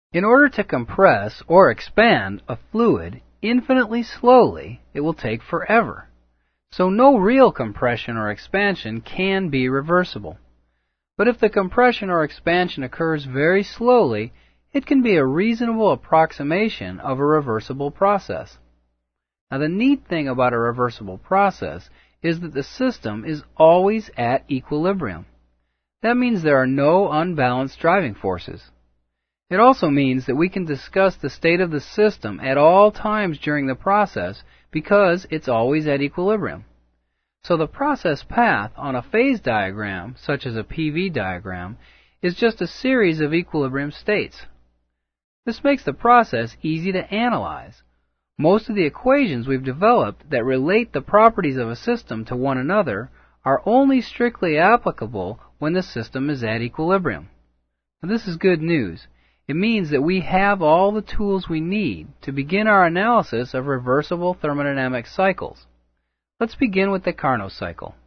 In order to compress or expand a fluid infinitely slowly, it will take forever. So no real compression or expansion can be reversible. But if the compression or expansion occurs very slowly, it can be a reasonable approximation of a reversible process. Now the neat thing about a reversible process is that the system is always at equilibrium. That means there are no unbalanced driving forces. It also means that we can discuss the state of the system at all times during the process because it's always at equilibrium. So the process path on a phase diagram, such as a PV diagram, is just a series of equilibrium states. This makes the process easy to analyze. Most of the equations we've developed that relate the properties of a system to one another are only strictly applicable when the system is at equilibrium. Now, this is good news. It means that we have all the tools we need to begin our analysis of reversible thermodynamic cycles. Let's begin with the Carnot cycle.